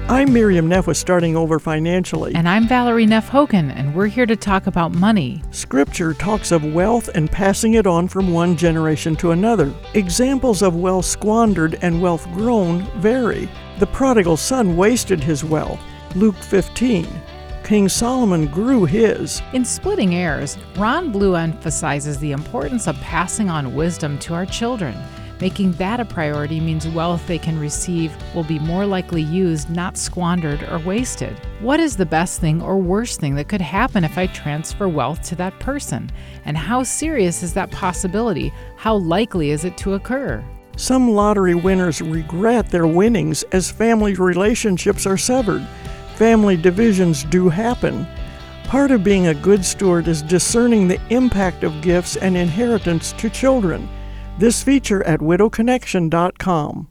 I'm Miriam Neff with Starting Over Financially. And I'm Valerie Neff Hogan, and we're here to talk about money. Scripture talks of wealth and passing it on from one generation to another. Examples of wealth squandered and wealth grown vary. The prodigal son wasted his wealth. Luke 15. King Solomon grew his. In Splitting Heirs, Ron Blue emphasizes the importance of passing on wisdom to our children. Making that a priority means wealth they can receive will be more likely used, not squandered or wasted. What is the best thing or worst thing that could happen if I transfer wealth to that person? And how serious is that possibility? How likely is it to occur? Some lottery winners regret their winnings as family relationships are severed. Family divisions do happen. Part of being a good steward is discerning the impact of gifts and inheritance to children. This feature at widowconnection.com.